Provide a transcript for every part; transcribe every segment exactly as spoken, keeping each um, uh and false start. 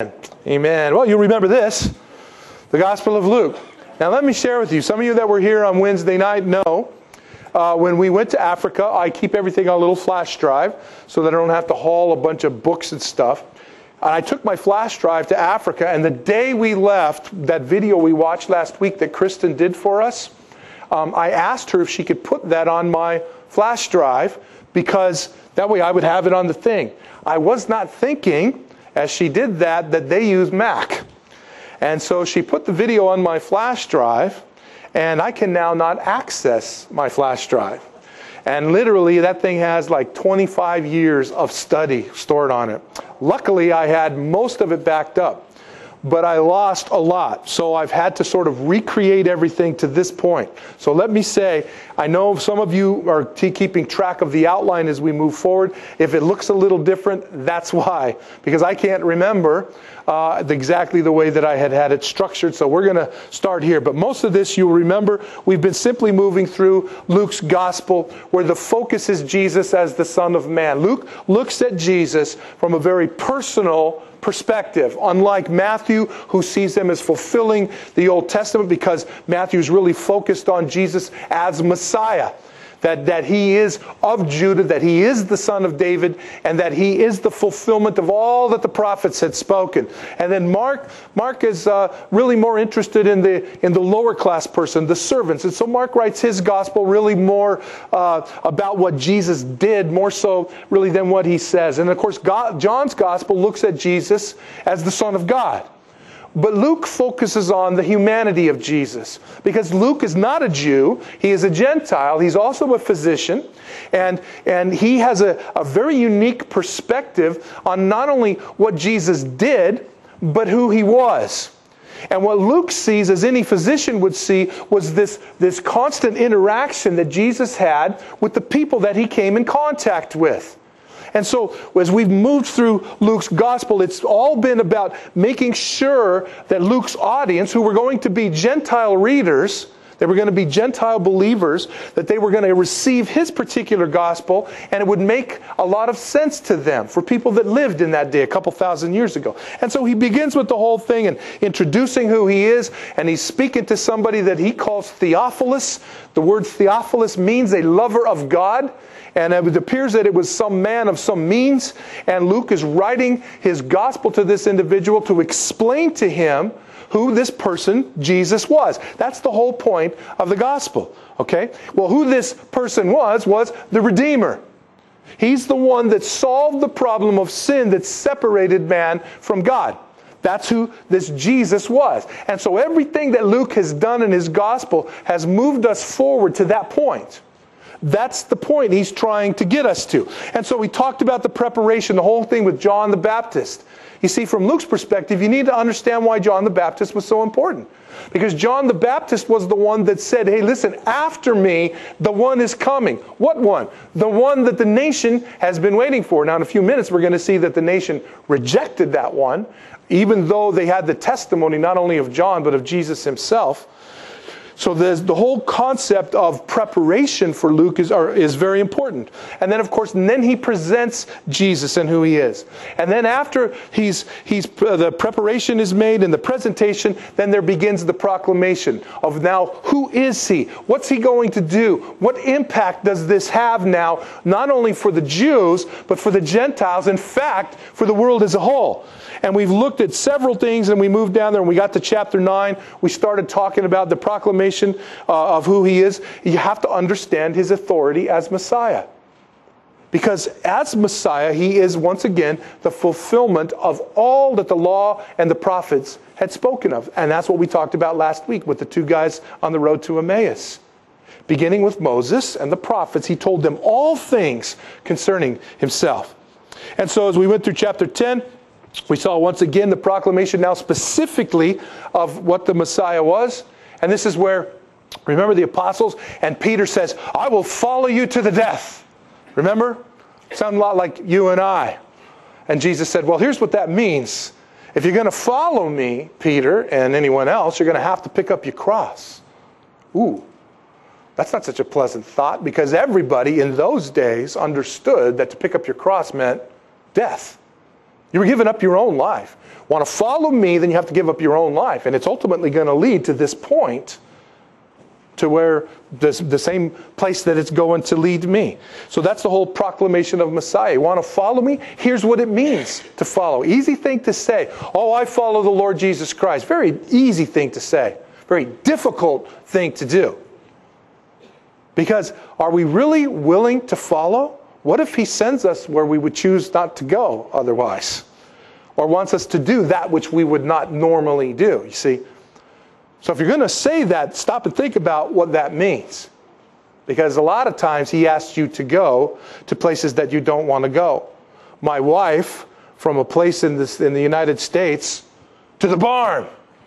Amen. Well, you remember this, the Gospel of Luke. Now let me share with you, some of you that were here on Wednesday night know, uh, when we went to Africa, I keep everything on a little flash drive so that I don't have to haul a bunch of books and stuff. And I took my flash drive to Africa, and the day we left, that video we watched last week that Kristen did for us, um, I asked her if she could put that on my flash drive, because that way I would have it on the thing. I was not thinking, as she did that, that they use Mac. And so she put the video on my flash drive, and I can now not access my flash drive. And literally, that thing has like twenty-five years of study stored on it. Luckily, I had most of it backed up, but I lost a lot. So I've had to sort of recreate everything to this point. So let me say, I know some of you are t- keeping track of the outline as we move forward. If it looks a little different, that's why. Because I can't remember uh, exactly the way that I had had it structured. So we're going to start here. But most of this, you'll remember, we've been simply moving through Luke's gospel, where the focus is Jesus as the Son of Man. Luke looks at Jesus from a very personal perspective, unlike Matthew, who sees him as fulfilling the Old Testament, because Matthew's really focused on Jesus as Messiah. That, that he is of Judah, that he is the son of David, and that he is the fulfillment of all that the prophets had spoken. And then Mark, Mark is uh, really more interested in the in the lower class person, the servants. And so Mark writes his gospel really more uh, about what Jesus did, more so really than what he says. And of course, God, John's gospel looks at Jesus as the Son of God. But Luke focuses on the humanity of Jesus, because Luke is not a Jew. He is a Gentile. He's also a physician. And, and he has a, a very unique perspective on not only what Jesus did, but who he was. And what Luke sees, as any physician would see, was this, this constant interaction that Jesus had with the people that he came in contact with. And so, as we've moved through Luke's gospel, it's all been about making sure that Luke's audience, who were going to be Gentile readers, they were going to be Gentile believers, that they were going to receive his particular gospel, and it would make a lot of sense to them for people that lived in that day a couple thousand years ago. And so he begins with the whole thing and introducing who he is, and he's speaking to somebody that he calls Theophilus. The word Theophilus means a lover of God. And it appears that it was some man of some means. And Luke is writing his gospel to this individual to explain to him who this person, Jesus, was. That's the whole point of the gospel. Okay? Well, who this person was, was the Redeemer. He's the one that solved the problem of sin that separated man from God. That's who this Jesus was. And so everything that Luke has done in his gospel has moved us forward to that point. That's the point he's trying to get us to. And so we talked about the preparation, the whole thing with John the Baptist. You see, from Luke's perspective, you need to understand why John the Baptist was so important. Because John the Baptist was the one that said, hey, listen, after me, the one is coming. What one? The one that the nation has been waiting for. Now, in a few minutes, we're going to see that the nation rejected that one, even though they had the testimony not only of John, but of Jesus himself. So there's the whole concept of preparation for Luke is, are, is very important. And then, of course, and then he presents Jesus and who he is. And then after he's, he's, uh, the preparation is made and the presentation, then there begins the proclamation of now, who is he? What's he going to do? What impact does this have now, not only for the Jews, but for the Gentiles, in fact, for the world as a whole? And we've looked at several things, and we moved down there and we got to chapter nine. We started talking about the proclamation uh, of who he is. You have to understand his authority as Messiah. Because as Messiah, he is once again the fulfillment of all that the law and the prophets had spoken of. And that's what we talked about last week with the two guys on the road to Emmaus. Beginning with Moses and the prophets, he told them all things concerning himself. And so as we went through chapter ten, we saw once again the proclamation now specifically of what the Messiah was. And this is where, remember the apostles? And Peter says, I will follow you to the death. Remember? Sound a lot like you and I. And Jesus said, well, here's what that means. If you're going to follow me, Peter, and anyone else, you're going to have to pick up your cross. Ooh, that's not such a pleasant thought, because everybody in those days understood that to pick up your cross meant death. You were giving up your own life. Want to follow me, then you have to give up your own life. And it's ultimately going to lead to this point, to where this, the same place that it's going to lead me. So that's the whole proclamation of Messiah. You want to follow me? Here's what it means to follow. Easy thing to say. Oh, I follow the Lord Jesus Christ. Very easy thing to say. Very difficult thing to do. Because are we really willing to follow? What if he sends us where we would choose not to go otherwise? Or wants us to do that which we would not normally do, you see? So if you're going to say that, stop and think about what that means. Because a lot of times he asks you to go to places that you don't want to go. My wife, from a place in, this, in the United States, to the barn.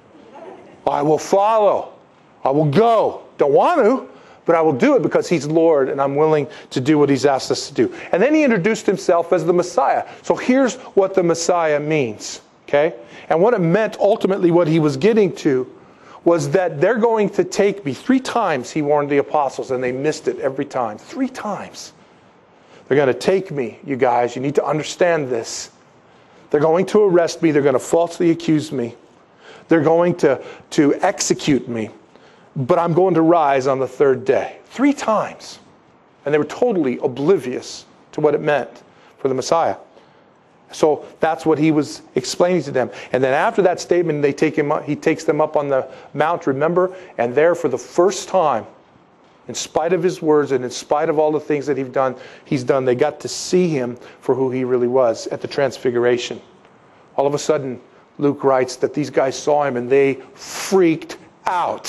I will follow. I will go. Don't want to, but I will do it because he's Lord and I'm willing to do what he's asked us to do. And then he introduced himself as the Messiah. So here's what the Messiah means. Okay? And what it meant, ultimately what he was getting to, was that they're going to take me. Three times he warned the apostles, and they missed it every time. Three times. They're going to take me, you guys. You need to understand this. They're going to arrest me. They're going to falsely accuse me. They're going to, to execute me. But I'm going to rise on the third day. Three times. And they were totally oblivious to what it meant for the Messiah. So that's what he was explaining to them. And then after that statement, they take him up, he takes them up on the mount, remember? And there for the first time, in spite of his words and in spite of all the things that he's done, he's done, they got to see him for who he really was at the Transfiguration. All of a sudden, Luke writes that these guys saw him and they freaked out.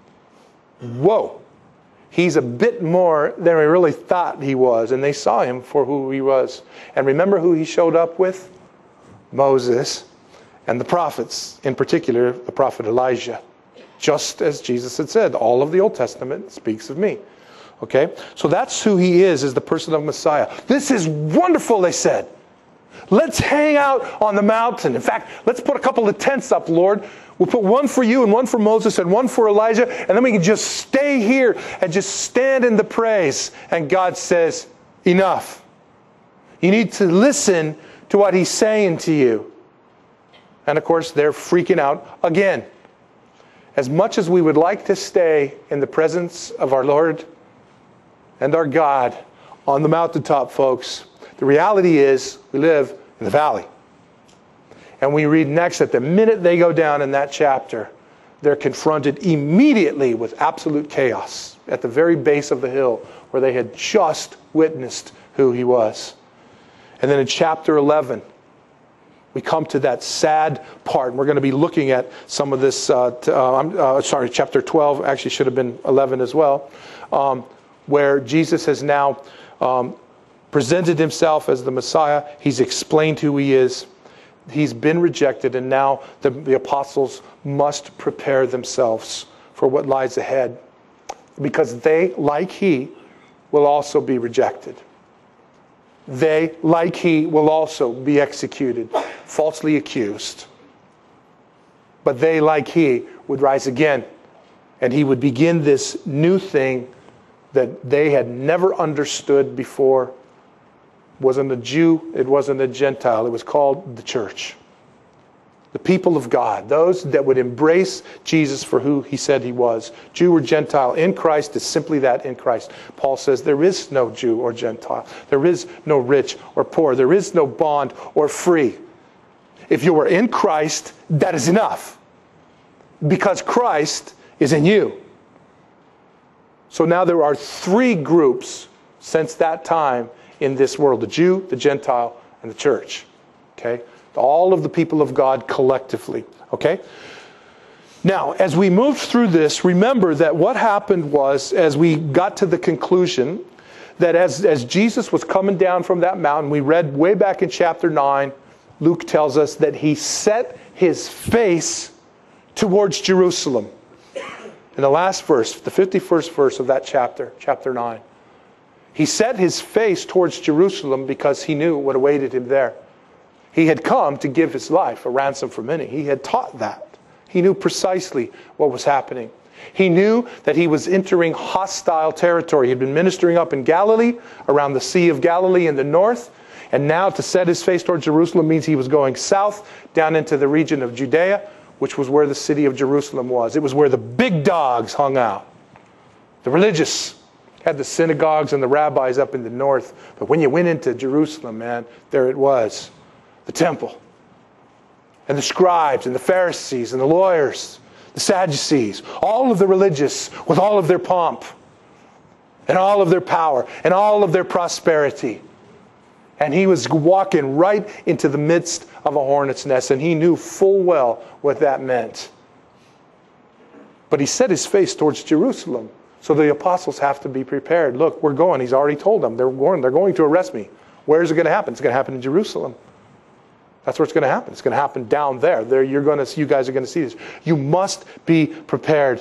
Whoa. He's a bit more than we really thought he was. And they saw him for who he was. And remember who he showed up with? Moses and the prophets. In particular, the prophet Elijah. Just as Jesus had said, all of the Old Testament speaks of me. Okay? So that's who he is, as the person of Messiah. This is wonderful, they said. Let's hang out on the mountain. In fact, let's put a couple of tents up, Lord. We'll put one for you and one for Moses and one for Elijah. And then we can just stay here and just stand in the praise. And God says, enough. You need to listen to what he's saying to you. And of course, they're freaking out again. As much as we would like to stay in the presence of our Lord and our God on the mountaintop, folks, the reality is we live in the valley. And we read next that the minute they go down in that chapter, they're confronted immediately with absolute chaos at the very base of the hill where they had just witnessed who he was. And then in chapter eleven, we come to that sad part. And we're going to be looking at some of this. Uh, t- uh, I'm uh, sorry, chapter twelve actually should have been eleven as well, um, where Jesus has now um, presented himself as the Messiah. He's explained who he is. He's been rejected, and now the, the apostles must prepare themselves for what lies ahead. Because they, like he, will also be rejected. They, like he, will also be executed, falsely accused. But they, like he, would rise again. And he would begin this new thing that they had never understood before. It wasn't a Jew, it wasn't a Gentile. It was called the church. The people of God, those that would embrace Jesus for who he said he was. Jew or Gentile in Christ is simply that, in Christ. Paul says there is no Jew or Gentile. There is no rich or poor. There is no bond or free. If you are in Christ, that is enough. Because Christ is in you. So now there are three groups since that time in this world: the Jew, the Gentile, and the church. Okay? All of the people of God collectively. Okay? Now, as we moved through this, remember that what happened was, as we got to the conclusion, that as, as Jesus was coming down from that mountain, we read way back in chapter nine, Luke tells us that he set his face towards Jerusalem. In the last verse, the fifty-first verse of that chapter, chapter nine. He set his face towards Jerusalem because he knew what awaited him there. He had come to give his life a ransom for many. He had taught that. He knew precisely what was happening. He knew that he was entering hostile territory. He had been ministering up in Galilee, around the Sea of Galilee in the north, And now to set his face towards Jerusalem means he was going south down into the region of Judea, which was where the city of Jerusalem was. It was where the big dogs hung out. The religious had the synagogues and the rabbis up in the north. But when you went into Jerusalem, man, there it was. The temple. And the scribes and the Pharisees and the lawyers, the Sadducees, all of the religious with all of their pomp and all of their power and all of their prosperity. And he was walking right into the midst of a hornet's nest, and he knew full well what that meant. But he set his face towards Jerusalem. So the apostles have to be prepared. Look, we're going. He's already told them. They're going, they're going to arrest me. Where is it going to happen? It's going to happen in Jerusalem. That's where it's going to happen. It's going to happen down there. There, you're going to, you guys are going to see this. You must be prepared.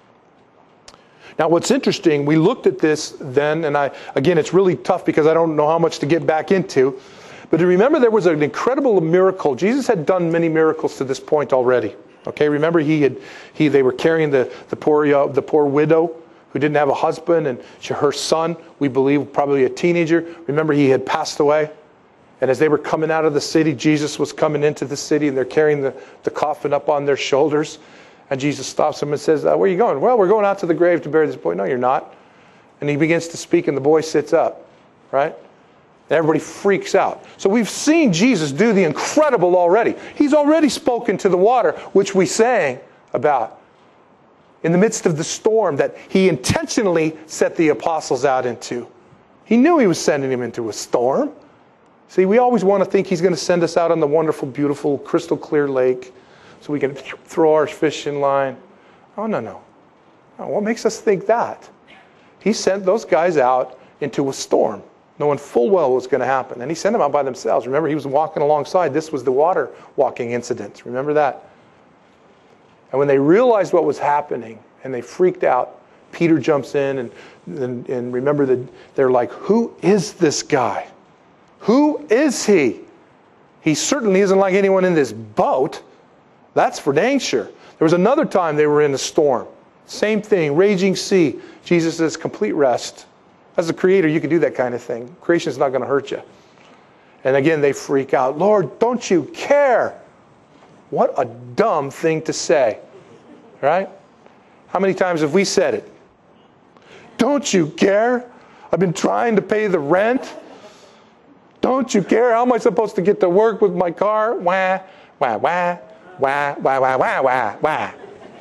Now, what's interesting, we looked at this then, and I again, it's really tough because I don't know how much to get back into. But remember, there was an incredible miracle. Jesus had done many miracles to this point already. Okay, remember he had he they were carrying the the poor uh, the poor widow who didn't have a husband, and she, her son, we believe, probably a teenager. Remember, he had passed away. And as they were coming out of the city, Jesus was coming into the city, and they're carrying the, the coffin up on their shoulders. And Jesus stops them and says, uh, where are you going? Well, we're going out to the grave to bury this boy. No, you're not. And he begins to speak, and the boy sits up, right? And everybody freaks out. So we've seen Jesus do the incredible already. He's already spoken to the water, which we sang about in the midst of the storm that he intentionally set the apostles out into. He knew he was sending them into a storm. See, we always want to think he's going to send us out on the wonderful, beautiful, crystal clear lake so we can throw our fishing line. Oh, no, no. no. What makes us think that? He sent those guys out into a storm, knowing full well what was going to happen. And he sent them out by themselves. Remember, he was walking alongside. This was the water walking incident. Remember that? And when they realized what was happening and they freaked out, Peter jumps in and, and, and remember that they're like, who is this guy? Who is he? He certainly isn't like anyone in this boat. That's for dang sure. There was another time they were in a storm. Same thing, raging sea. Jesus says, complete rest. As a creator, you can do that kind of thing. Creation's not going to hurt you. And again, they freak out. Lord, don't you care? What a dumb thing to say. Right? How many times have we said it? Don't you care? I've been trying to pay the rent. Don't you care? How am I supposed to get to work with my car? Wah, wah, wah, wah, wah, wah, wah, wah, wah.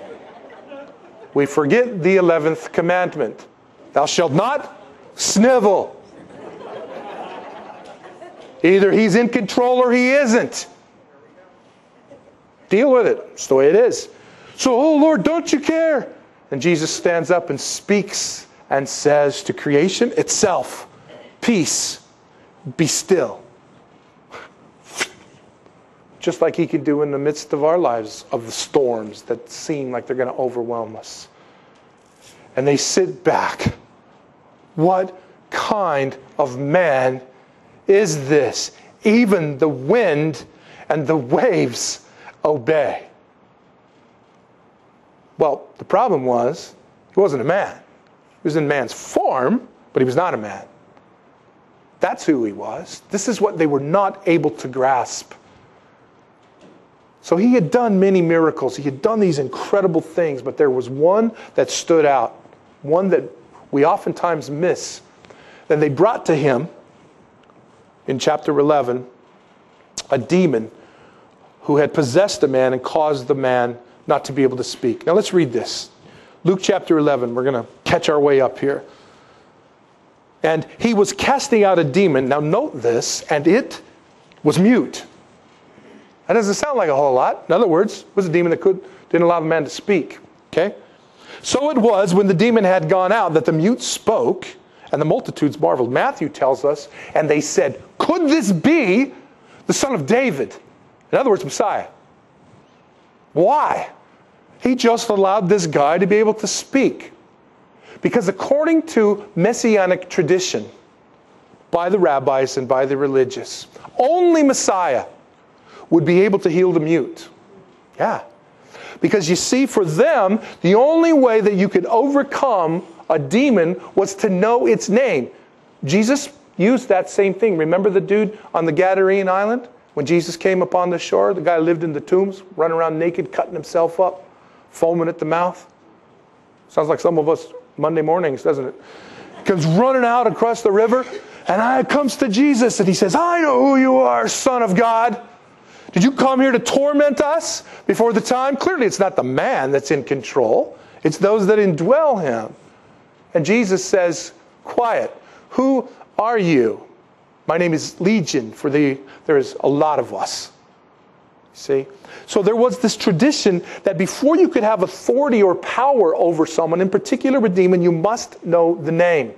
We forget the eleventh commandment. Thou shalt not snivel. Either he's in control or he isn't. Deal with it. It's the way it is. So, oh Lord, don't you care? And Jesus stands up and speaks and says to creation itself, peace, be still. Just like he can do in the midst of our lives, of the storms that seem like they're going to overwhelm us. And they sit back. What kind of man is this? Even the wind and the waves obey. Well, the problem was, he wasn't a man. He was in man's form, but he was not a man. That's who he was. This is what they were not able to grasp. So he had done many miracles. He had done these incredible things, but there was one that stood out, one that we oftentimes miss. Then they brought to him, in chapter eleven, a demon who had possessed a man and caused the man not to be able to speak. Now let's read this. Luke chapter eleven, we're going to catch our way up here. And he was casting out a demon. Now note this, and it was mute. That doesn't sound like a whole lot. In other words, it was a demon that could, didn't allow the man to speak. Okay? So it was when the demon had gone out that the mute spoke, and the multitudes marveled. Matthew tells us, and they said, could this be the son of David? In other words, Messiah. Why? He just allowed this guy to be able to speak. Because according to messianic tradition, by the rabbis and by the religious, only Messiah would be able to heal the mute. Yeah. Because you see, for them, the only way that you could overcome a demon was to know its name. Jesus used that same thing. Remember the dude on the Gadarene island? When Jesus came upon the shore, the guy lived in the tombs, running around naked, cutting himself up, foaming at the mouth. Sounds like some of us Monday mornings, doesn't it? Comes running out across the river, and I comes to Jesus, and he says, I know who you are, Son of God. Did you come here to torment us before the time? Clearly, it's not the man that's in control. It's those that indwell him. And Jesus says, quiet. Who are you? My name is Legion, for the, there is a lot of us. See? So there was this tradition that before you could have authority or power over someone, in particular with demon, you must know the name. You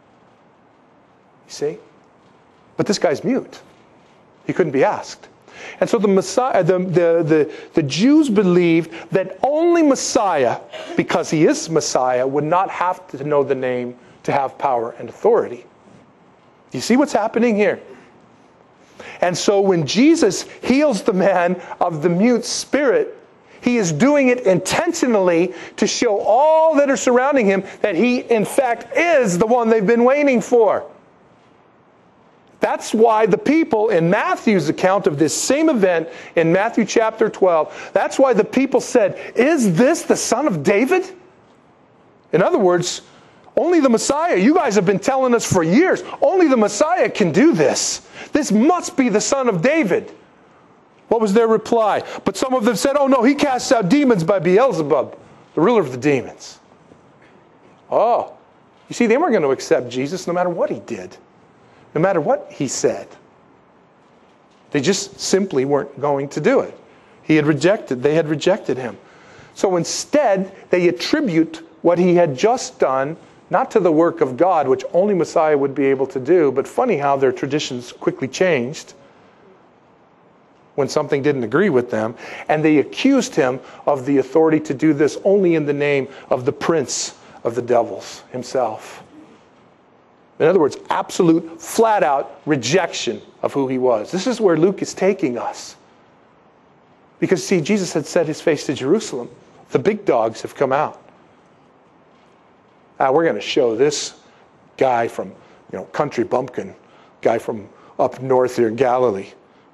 see? But this guy's mute. He couldn't be asked. And so the Messiah, the, the, the, the Jews believed that only Messiah, because he is Messiah, would not have to know the name to have power and authority. Do you see what's happening here? And so when Jesus heals the man of the mute spirit, he is doing it intentionally to show all that are surrounding him that he, in fact, is the one they've been waiting for. That's why the people in Matthew's account of this same event in Matthew chapter twelve, that's why the people said, is this the son of David? In other words, only the Messiah, you guys have been telling us for years, only the Messiah can do this. This must be the son of David. What was their reply? But some of them said, oh no, he casts out demons by Beelzebub, the ruler of the demons. Oh, you see, they weren't going to accept Jesus no matter what he did, no matter what he said. They just simply weren't going to do it. He had rejected, they had rejected him. So instead, they attribute what he had just done not to the work of God, which only Messiah would be able to do, but funny how their traditions quickly changed when something didn't agree with them, and they accused him of the authority to do this only in the name of the prince of the devils himself. In other words, absolute, flat-out rejection of who he was. This is where Luke is taking us. Because, see, Jesus had set his face to Jerusalem. The big dogs have come out. Ah, we're going to show this guy from, you know, country bumpkin, guy from up north here in Galilee,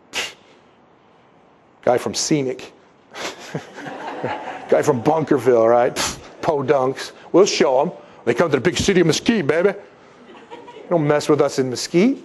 guy from Scenic, guy from Bunkerville, right? Podunks. We'll show them. They come to the big city of Mesquite, baby. Don't mess with us in Mesquite.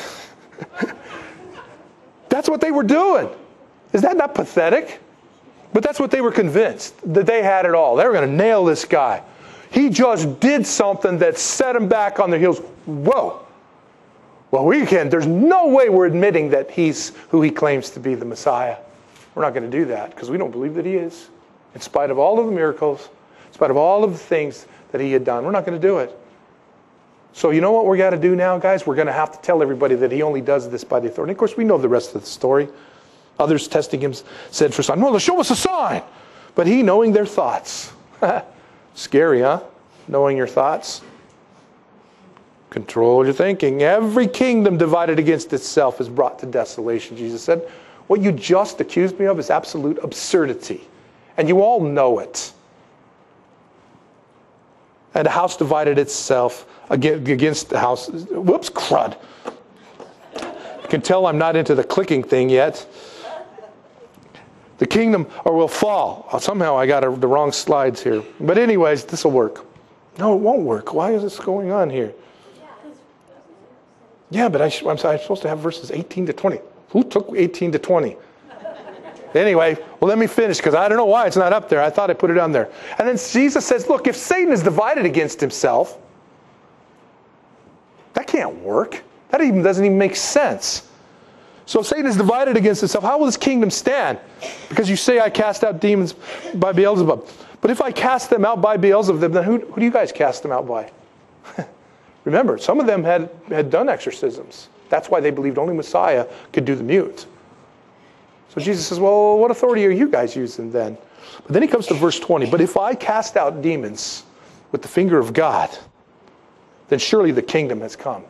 That's what they were doing. Is that not pathetic? But that's what they were convinced, that they had it all. They were going to nail this guy. He just did something that set him back on their heels. Whoa. Well, we can. There's no way we're admitting that he's who he claims to be, the Messiah. We're not going to do that because we don't believe that he is. In spite of all of the miracles, in spite of all of the things that he had done, we're not going to do it. So you know what we're got to do now, guys? We're going to have to tell everybody that he only does this by the authority. Of course, we know the rest of the story. Others testing him said for a sign, well, show us a sign. But he, knowing their thoughts. Scary, huh? Knowing your thoughts. Control your thinking. Every kingdom divided against itself is brought to desolation, Jesus said. What you just accused me of is absolute absurdity. And you all know it. And a house divided itself against the house. Whoops, crud. You can tell I'm not into the clicking thing yet. The kingdom or will fall. Somehow I got a, the wrong slides here. But anyways, this will work. No, it won't work. Why is this going on here? Yeah, but I sh- I'm, sorry, I'm supposed to have verses eighteen to twenty. Who took eighteen to twenty? Anyway, well, let me finish because I don't know why it's not up there. I thought I put it on there. And then Jesus says, look, if Satan is divided against himself, that can't work. That even doesn't even make sense. So if Satan is divided against himself, how will his kingdom stand? Because you say I cast out demons by Beelzebub. But if I cast them out by Beelzebub, then who, who do you guys cast them out by? Remember, some of them had, had done exorcisms. That's why they believed only Messiah could do the mute. So Jesus says, well, what authority are you guys using then? But then he comes to verse twenty. But if I cast out demons with the finger of God, then surely the kingdom has come.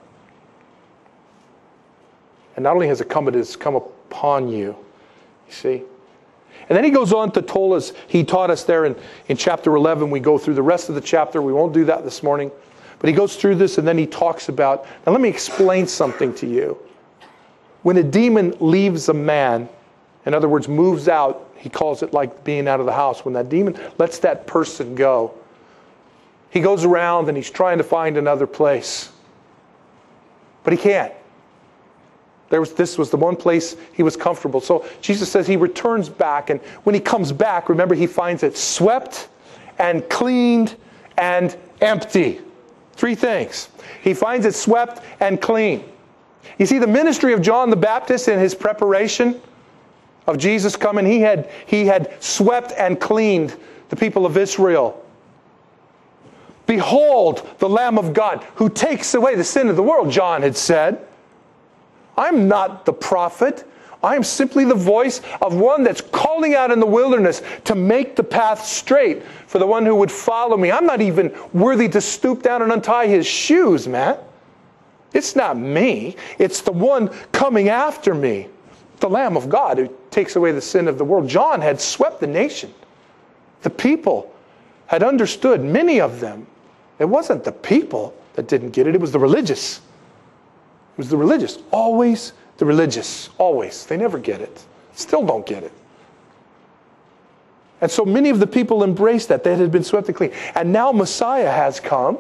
And not only has it come, it has come upon you. You see? And then he goes on to tell us, he taught us there in, in chapter eleven. We go through the rest of the chapter. We won't do that this morning. But he goes through this and then he talks about, now let me explain something to you. When a demon leaves a man, in other words, moves out, he calls it like being out of the house. When that demon lets that person go, he goes around and he's trying to find another place. But he can't. There was, this was the one place he was comfortable. So Jesus says he returns back, and when he comes back, remember, he finds it swept and cleaned and empty. Three things. He finds it swept and clean. You see, the ministry of John the Baptist in his preparation of Jesus coming, he had, he had swept and cleaned the people of Israel. Behold, the Lamb of God who takes away the sin of the world, John had said. I'm not the prophet. I am simply the voice of one that's calling out in the wilderness to make the path straight for the one who would follow me. I'm not even worthy to stoop down and untie his shoes, man. It's not me. It's the one coming after me, the Lamb of God who takes away the sin of the world. John had swept the nation. The people had understood, many of them. It wasn't the people that didn't get it. It was the religious. It was the religious. Always the religious. Always. They never get it. Still don't get it. And so many of the people embraced that. They had been swept and clean. And now Messiah has come.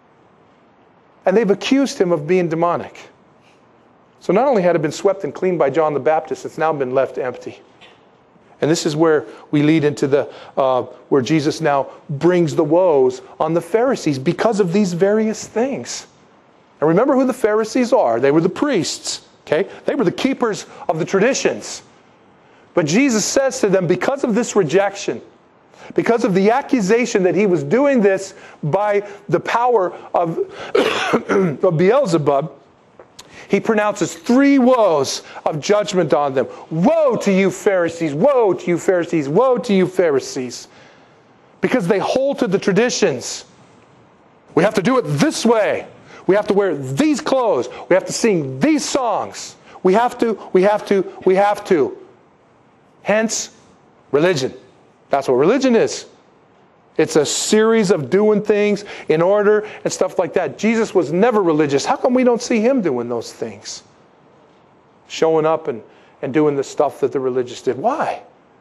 And they've accused him of being demonic. So not only had it been swept and cleaned by John the Baptist, it's now been left empty. And this is where we lead into the, uh, where Jesus now brings the woes on the Pharisees because of these various things. And remember who the Pharisees are. They were the priests. Okay? They were the keepers of the traditions. But Jesus says to them, because of this rejection, because of the accusation that he was doing this by the power of, of Beelzebub, he pronounces three woes of judgment on them. Woe to you Pharisees! Woe to you Pharisees! Woe to you Pharisees! Because they hold to the traditions. We have to do it this way. We have to wear these clothes. We have to sing these songs. We have to, we have to, we have to. Hence, religion. That's what religion is. It's a series of doing things in order and stuff like that. Jesus was never religious. How come we don't see him doing those things? Showing up and, and doing the stuff that the religious did. Why?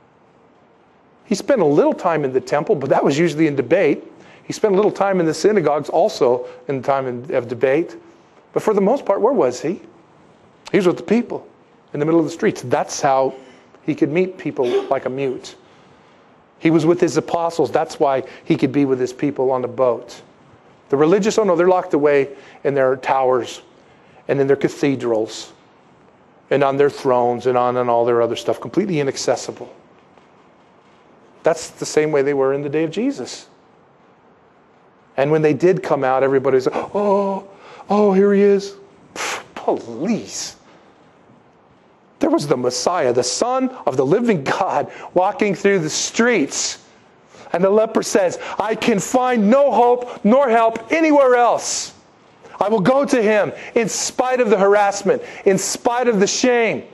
He spent a little time in the temple, but that was usually in debate. He spent a little time in the synagogues also in the time of debate. But for the most part, where was he? He was with the people in the middle of the streets. That's how he could meet people like a mute. He was with his apostles. That's why he could be with his people on the boat. The religious, oh no, they're locked away in their towers and in their cathedrals and on their thrones and on and all their other stuff, completely inaccessible. That's the same way they were in the day of Jesus. And when they did come out, everybody was like, oh, oh, here he is. Pfft, police. There was the Messiah, the Son of the living God, walking through the streets. And the leper says, I can find no hope nor help anywhere else. I will go to him in spite of the harassment, in spite of the shame,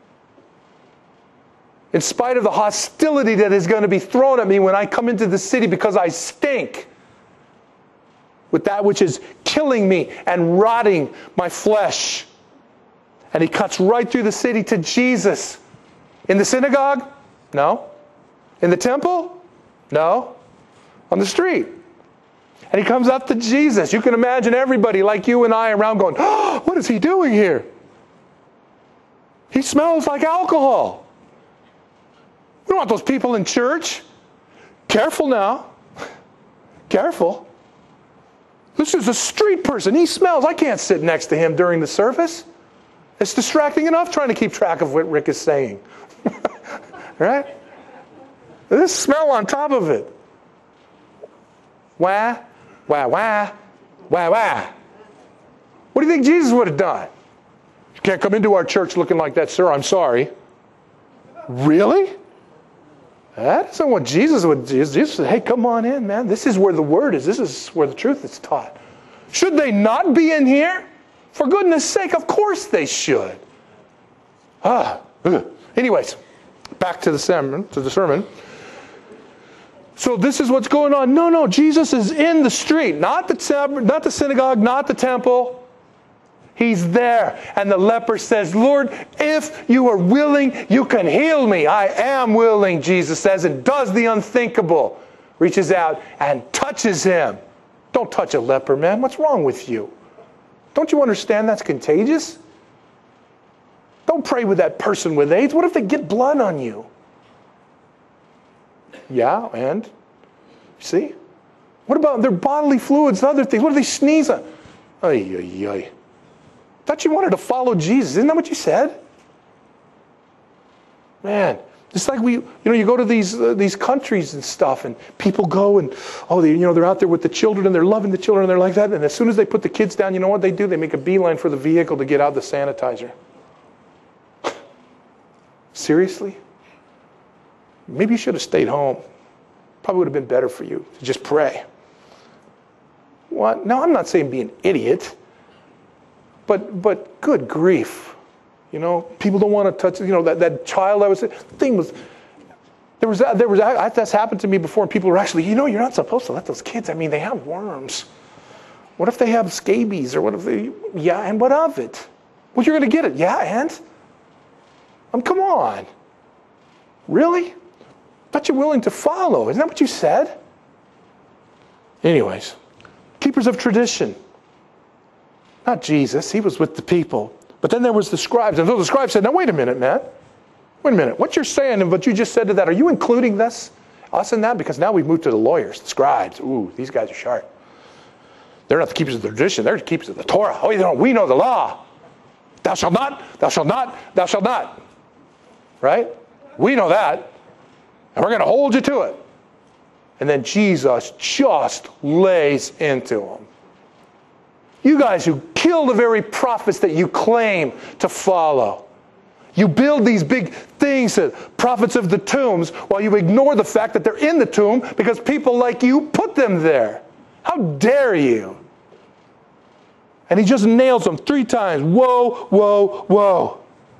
in spite of the hostility that is going to be thrown at me when I come into the city because I stink with that which is killing me and rotting my flesh. And he cuts right through the city to Jesus. In the synagogue? No. In the temple? No. On the street. And he comes up to Jesus. You can imagine everybody like you and I around going, oh, what is he doing here? He smells like alcohol. We don't want those people in church. Careful now. Careful. This is a street person. He smells. I can't sit next to him during the service. It's distracting enough trying to keep track of what Rick is saying. Right? This smell on top of it. Wah, wah, wah, wah, wah. What do you think Jesus would have done? You can't come into our church looking like that, sir. I'm sorry. Really? That isn't what Jesus would do. Jesus said, hey, come on in, man. This is where the word is. This is where the truth is taught. Should they not be in here? For goodness sake, of course they should. Ah. Ugh. Anyways, back to the sermon. To the sermon. So this is what's going on. No, no, Jesus is in the street, not the, not the synagogue, not the temple. He's there. And the leper says, Lord, if you are willing, you can heal me. I am willing, Jesus says, and does the unthinkable. Reaches out and touches him. Don't touch a leper, man. What's wrong with you? Don't you understand that's contagious? Don't pray with that person with AIDS. What if they get blood on you? Yeah, and? See? What about their bodily fluids and other things? What if they sneeze on? Ay, ay, ay. Thought you wanted to follow Jesus. Isn't that what you said? Man, it's like we, you know, you go to these uh, these countries and stuff, and people go and, oh, they, you know, they're out there with the children, and they're loving the children, and they're like that. And as soon as they put the kids down, you know what they do? They make a beeline for the vehicle to get out the sanitizer. Seriously? Maybe you should have stayed home. Probably would have been better for you to just pray. What? No, I'm not saying be an idiot. But but good grief. You know, people don't want to touch, you know, that, that child I was, the thing was, there was, there was, that's happened to me before, and people were actually, you know, you're not supposed to let those kids, I mean, they have worms. What if they have scabies, or what if they, yeah, and what of it? Well, you're going to get it, yeah, and? Um, come on. Really? But you're willing to follow. Isn't that what you said? Anyways, keepers of tradition. Not Jesus. He was with the people. But then there was the scribes. And so the scribes said, now wait a minute, man. Wait a minute. What you're saying and what you just said to that, are you including this? Us in that? Because now we've moved to the lawyers, the scribes. Ooh, these guys are sharp. They're not the keepers of the tradition. They're the keepers of the Torah. Oh, you know, we know the law. Thou shalt not, thou shalt not, thou shalt not. Right? We know that. And we're going to hold you to it. And then Jesus just lays into them. You guys who kill the very prophets that you claim to follow. You build these big things, prophets of the tombs, while you ignore the fact that they're in the tomb because people like you put them there. How dare you? And he just nails them three times. Whoa, whoa, whoa.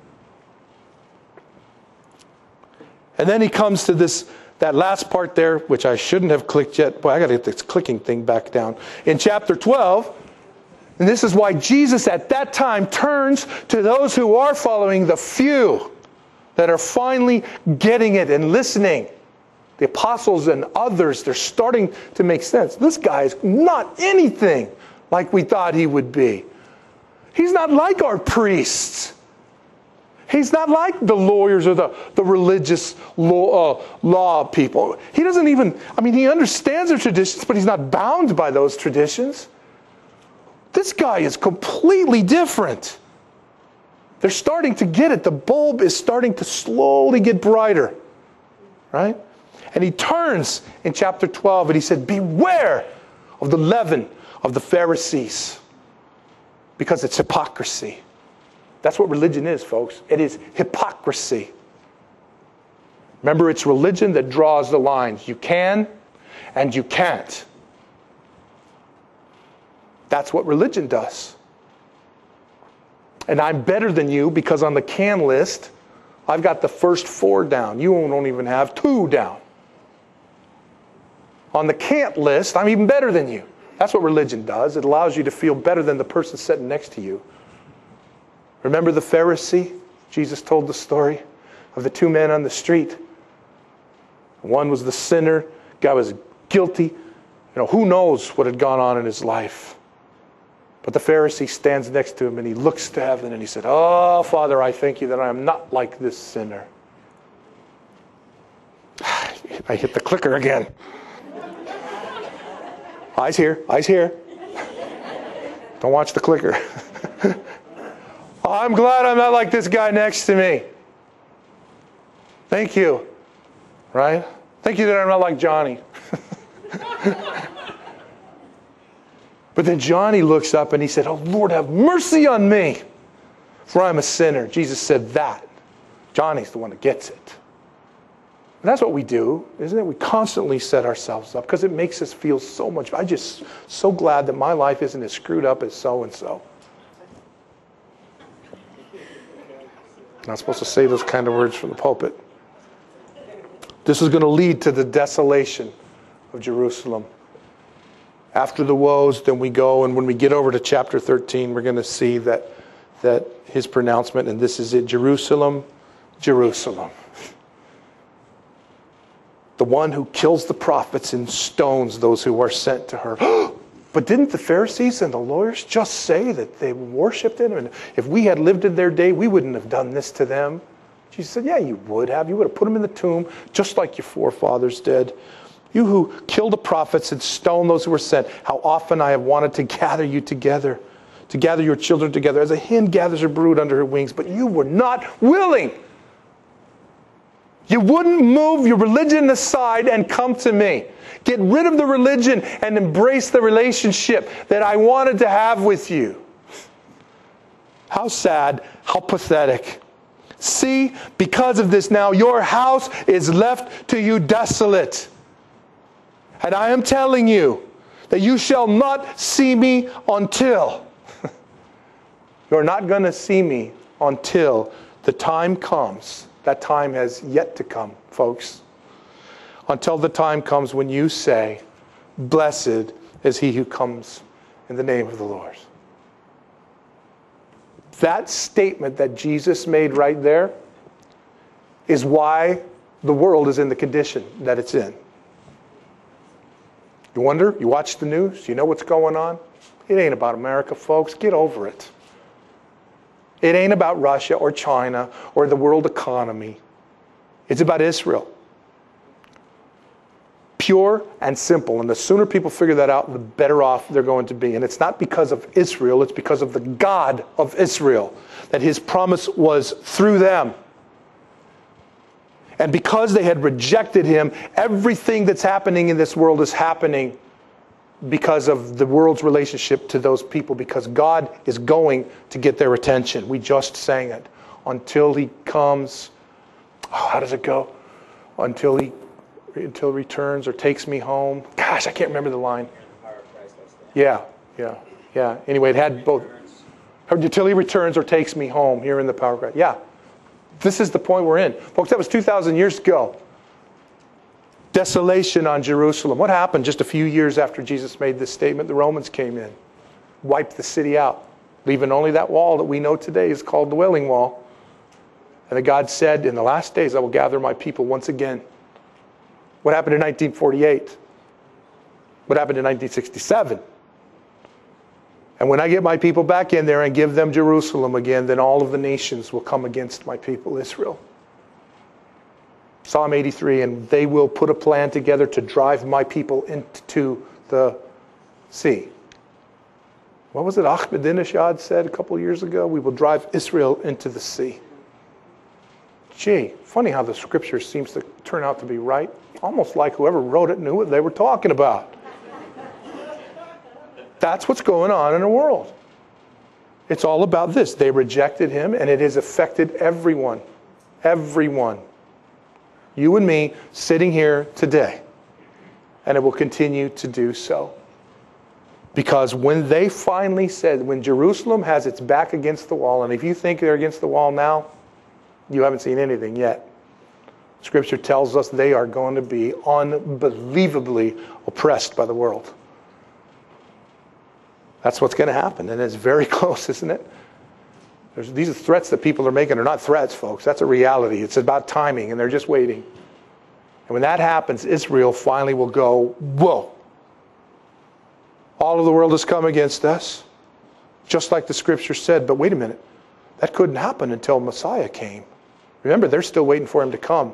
And then he comes to this, that last part there, which I shouldn't have clicked yet. Boy, I got to get this clicking thing back down. In chapter twelve, and this is why Jesus at that time turns to those who are following, the few that are finally getting it and listening. The apostles and others, they're starting to make sense. This guy is not anything like we thought he would be. He's not like our priests. He's not like the lawyers or the, the religious law, uh, law people. He doesn't even, I mean, he understands their traditions, but he's not bound by those traditions. This guy is completely different. They're starting to get it. The bulb is starting to slowly get brighter. Right? And he turns in chapter twelve and he said, beware of the leaven of the Pharisees. Because it's hypocrisy. That's what religion is, folks. It is hypocrisy. Remember, it's religion that draws the lines. You can and you can't. That's what religion does. And I'm better than you because on the can list, I've got the first four down. You don't even have two down. On the can't list, I'm even better than you. That's what religion does. It allows you to feel better than the person sitting next to you. Remember the Pharisee? Jesus told the story of the two men on the street. One was the sinner. The guy was guilty. You know, who knows what had gone on in his life. But the Pharisee stands next to him and he looks to heaven and he said, oh, Father, I thank you that I am not like this sinner. I hit the clicker again. Eyes here, eyes here. Don't watch the clicker. I'm glad I'm not like this guy next to me. Thank you. Right? Thank you that I'm not like Johnny. But then Johnny looks up and he said, oh, Lord, have mercy on me, for I'm a sinner. Jesus said that. Johnny's the one that gets it. And that's what we do, isn't it? We constantly set ourselves up because it makes us feel so much. I'm just so glad that my life isn't as screwed up as so-and-so. Not supposed to say those kind of words from the pulpit. This is going to lead to the desolation of Jerusalem. After the woes, then we go, and when we get over to chapter thirteen, we're going to see that, that his pronouncement, and this is it, Jerusalem, Jerusalem. The one who kills the prophets and stones those who are sent to her. But didn't the Pharisees and the lawyers just say that they worshipped him? And if we had lived in their day, we wouldn't have done this to them. Jesus said, yeah, you would have. You would have put them in the tomb just like your forefathers did. You who kill the prophets and stone those who were sent, how often I have wanted to gather you together, to gather your children together, as a hen gathers her brood under her wings, but you were not willing. You wouldn't move your religion aside and come to me. Get rid of the religion and embrace the relationship that I wanted to have with you. How sad, how pathetic. See, because of this now, your house is left to you desolate. And I am telling you that you shall not see me until. You're not going to see me until the time comes. That time has yet to come, folks. Until the time comes when you say, blessed is he who comes in the name of the Lord. That statement that Jesus made right there is why the world is in the condition that it's in. You wonder? You watch the news? You know what's going on? It ain't about America, folks. Get over it. It ain't about Russia or China or the world economy. It's about Israel. Pure and simple. And the sooner people figure that out, the better off they're going to be. And it's not because of Israel. It's because of the God of Israel. That his promise was through them. And because they had rejected him, everything that's happening in this world is happening because of the world's relationship to those people, because God is going to get their attention. We just sang it. Until he comes, oh, how does it go? Until he until returns or takes me home. Gosh, I can't remember the line. Yeah, yeah, yeah. Anyway, it had both. Until he returns or takes me home, here in the power of Christ. Yeah, this is the point we're in. Folks, that was two thousand years ago. Desolation on Jerusalem. What happened just a few years after Jesus made this statement? The Romans came in, wiped the city out, leaving only that wall that we know today is called the Wailing Wall. And that God said, in the last days I will gather my people once again. What happened in nineteen forty-eight? What happened in nineteen sixty-seven? And when I get my people back in there and give them Jerusalem again, then all of the nations will come against my people Israel. Psalm eighty-three, and they will put a plan together to drive my people into the sea. What was it Ahmadinejad said a couple years ago? We will drive Israel into the sea. Gee, funny how the scripture seems to turn out to be right. Almost like whoever wrote it knew what they were talking about. That's what's going on in the world. It's all about this. They rejected him, and it has affected everyone. Everyone. You and me sitting here today. And it will continue to do so. Because when they finally said, when Jerusalem has its back against the wall, and if you think they're against the wall now, you haven't seen anything yet. Scripture tells us they are going to be unbelievably oppressed by the world. That's what's going to happen. And it's very close, isn't it? There's, these are threats that people are making. They're not threats, folks. That's a reality. It's about timing, and they're just waiting. And when that happens, Israel finally will go, whoa. All of the world has come against us, just like the scripture said. But wait a minute. That couldn't happen until Messiah came. Remember, they're still waiting for him to come.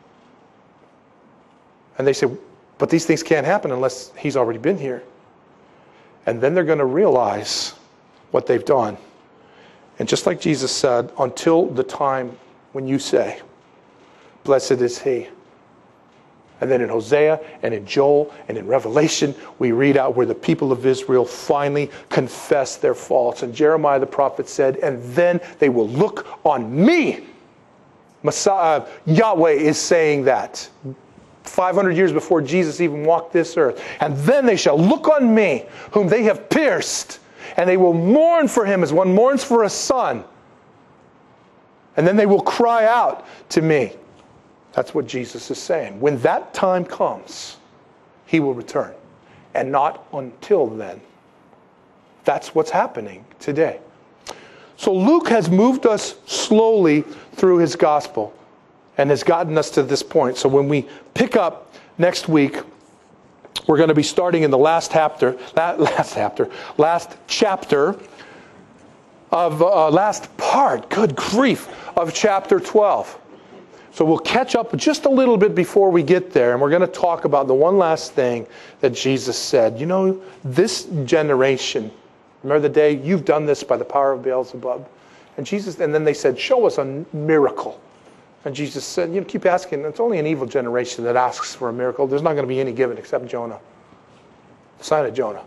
And they say, but these things can't happen unless he's already been here. And then they're going to realize what they've done. And just like Jesus said, until the time when you say, blessed is he. And then in Hosea and in Joel and in Revelation, we read out where the people of Israel finally confess their faults. And Jeremiah the prophet said, and then they will look on me. Messiah, Yahweh is saying that five hundred years before Jesus even walked this earth. And then they shall look on me, whom they have pierced, and they will mourn for him as one mourns for a son. And then they will cry out to me. That's what Jesus is saying. When that time comes, he will return. And not until then. That's what's happening today. So Luke has moved us slowly through his gospel and has gotten us to this point. So when we pick up next week, we're going to be starting in the last chapter, last chapter, last chapter of, uh, last part, good grief, of chapter twelve. So we'll catch up just a little bit before we get there, and we're going to talk about the one last thing that Jesus said. You know, this generation, remember the day, you've done this by the power of Beelzebub. And Jesus, and then they said, show us a miracle. And Jesus said, you know, keep asking. It's only an evil generation that asks for a miracle. There's not going to be any given except Jonah. The sign of Jonah.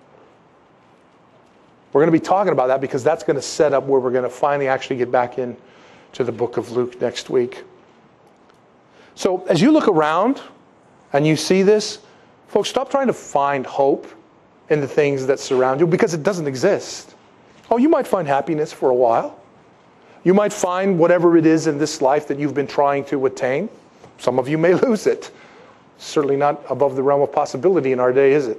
We're going to be talking about that because that's going to set up where we're going to finally actually get back in to the book of Luke next week. So as you look around and you see this, folks, stop trying to find hope in the things that surround you because it doesn't exist. Oh, you might find happiness for a while. You might find whatever it is in this life that you've been trying to attain. Some of you may lose it. Certainly not above the realm of possibility in our day, is it?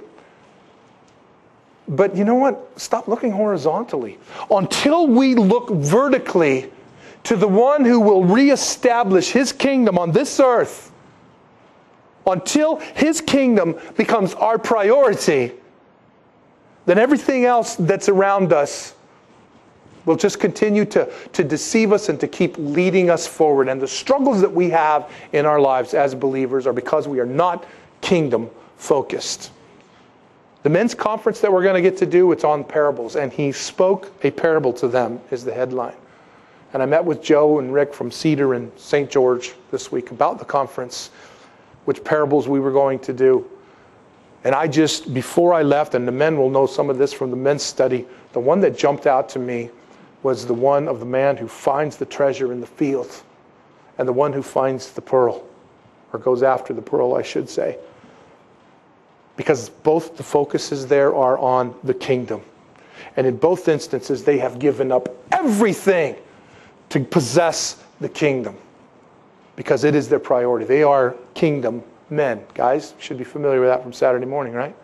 But you know what? Stop looking horizontally. Until we look vertically to the one who will reestablish his kingdom on this earth, until his kingdom becomes our priority, then everything else that's around us will just continue to, to deceive us and to keep leading us forward. And the struggles that we have in our lives as believers are because we are not kingdom focused. The men's conference that we're going to get to do, it's on parables. And he spoke a parable to them is the headline. And I met with Joe and Rick from Cedar and Saint George this week about the conference, which parables we were going to do. And I just, before I left, and the men will know some of this from the men's study, the one that jumped out to me was the one of the man who finds the treasure in the field and the one who finds the pearl, or goes after the pearl, I should say. Because both the focuses there are on the kingdom. And in both instances, they have given up everything to possess the kingdom because it is their priority. They are kingdom men. Guys, should be familiar with that from Saturday morning, right?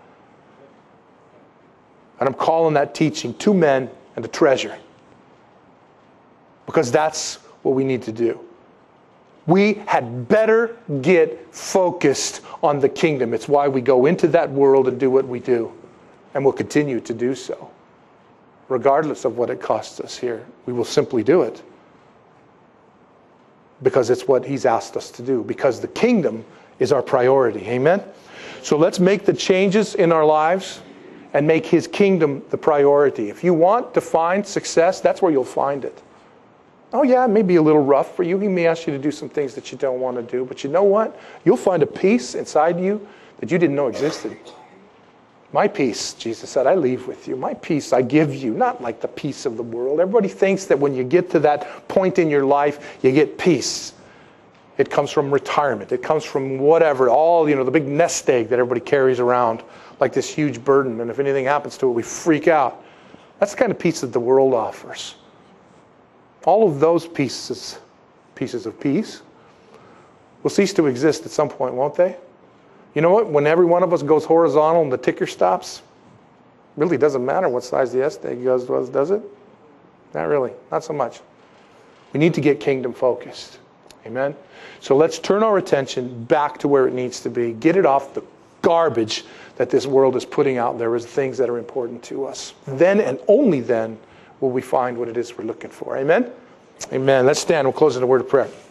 And I'm calling that teaching two men and a treasure because that's what we need to do. We had better get focused on the kingdom. It's why we go into that world and do what we do. And we'll continue to do so. Regardless of what it costs us here. We will simply do it. Because it's what he's asked us to do. Because the kingdom is our priority. Amen? So let's make the changes in our lives and make his kingdom the priority. If you want to find success, that's where you'll find it. Oh yeah, it may be a little rough for you. He may ask you to do some things that you don't want to do. But you know what? You'll find a peace inside you that you didn't know existed. My peace, Jesus said, I leave with you. My peace I give you, not like the peace of the world. Everybody thinks that when you get to that point in your life, you get peace. It comes from retirement. It comes from whatever, all, you know, the big nest egg that everybody carries around like this huge burden. And if anything happens to it, we freak out. That's the kind of peace that the world offers. All of those pieces, pieces of peace, will cease to exist at some point, won't they? You know what? When every one of us goes horizontal and the ticker stops, it really doesn't matter what size the nest egg goes, does it? Not really. Not so much. We need to get kingdom focused. Amen? So let's turn our attention back to where it needs to be. Get it off the garbage that this world is putting out there as things that are important to us. Then and only then will we find what it is we're looking for. Amen? Amen. Let's stand. We'll close in a word of prayer.